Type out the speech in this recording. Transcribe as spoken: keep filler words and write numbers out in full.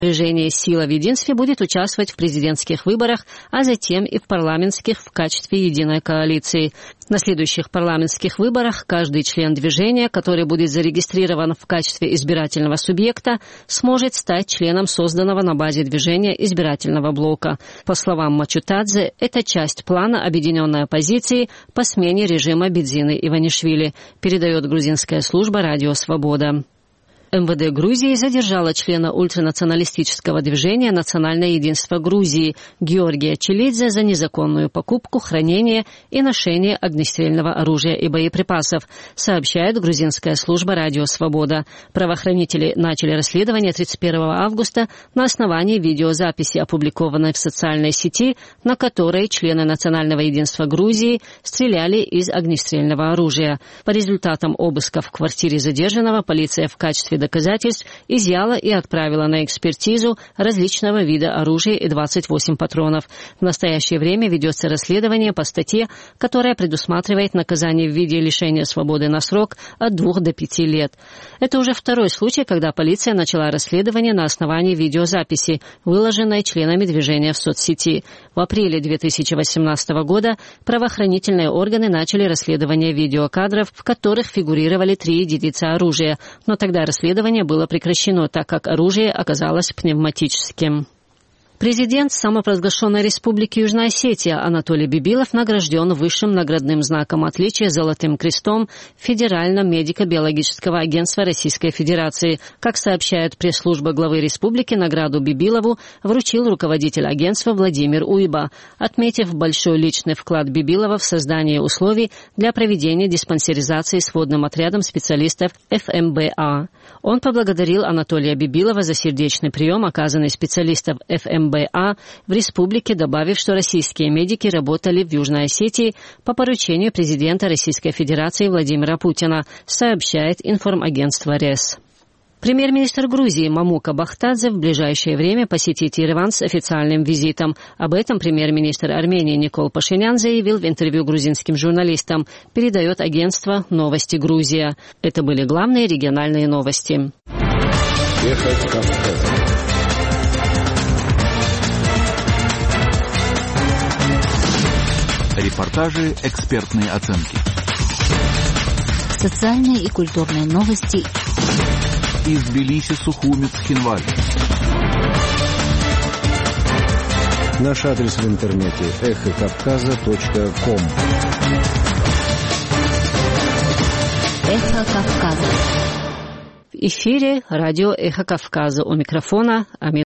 Движение «Сила в единстве» будет участвовать в президентских выборах, а затем и в парламентских в качестве единой коалиции. На следующих парламентских выборах каждый член движения, который будет зарегистрирован в качестве избирательного субъекта, сможет стать членом созданного на базе движения избирательного блока. По словам Мачутадзе, это часть плана объединенной оппозиции по смене режима Бидзины Иванишвили, передает грузинская служба «Радио Свобода». эм вэ дэ Грузии задержала члена ультранационалистического движения «Национальное единство Грузии» Георгия Челидзе за незаконную покупку, хранение и ношение огнестрельного оружия и боеприпасов, сообщает грузинская служба «Радио Свобода». Правоохранители начали расследование тридцать первого августа на основании видеозаписи, опубликованной в социальной сети, на которой члены Национального единства Грузии стреляли из огнестрельного оружия. По результатам обыска в квартире задержанного полиция в качестве доказательств изъяла и отправила на экспертизу различного вида оружия и двадцать восемь патронов. В настоящее время ведется расследование по статье, которая предусматривает наказание в виде лишения свободы на срок от двух до пяти лет. Это уже второй случай, когда полиция начала расследование на основании видеозаписи, выложенной членами движения в соцсети. В апреле две тысячи восемнадцатого года правоохранительные органы начали расследование видеокадров, в которых фигурировали три единицы оружия, но тогда расследование Расследование было прекращено, так как оружие оказалось пневматическим. Президент самопровозглашенной республики Южная Осетия Анатолий Бибилов награжден высшим наградным знаком отличия Золотым крестом Федерального медико-биологического агентства Российской Федерации. Как сообщает пресс-служба главы республики, награду Бибилову вручил руководитель агентства Владимир Уйба, отметив большой личный вклад Бибилова в создание условий для проведения диспансеризации сводным отрядом специалистов эф эм бэ а. Он поблагодарил Анатолия Бибилова за сердечный прием, оказанный специалистам эф эм бэ а в республике, добавив, что российские медики работали в Южной Осетии по поручению президента Российской Федерации Владимира Путина, сообщает информагентство РЕС. Премьер-министр Грузии Мамука Бахтадзе в ближайшее время посетит Ереван с официальным визитом. Об этом премьер-министр Армении Никол Пашинян заявил в интервью грузинским журналистам, передает агентство «Новости Грузия». Это были главные региональные новости. Репортажи, экспертные оценки. Социальные и культурные новости. Из Тбилиси, Сухуми, Цхинвали. Наш адрес в интернете эхо кавказа точка ком. Эхо Кавказа. В эфире радио «Эхо Кавказа». У микрофона Амина.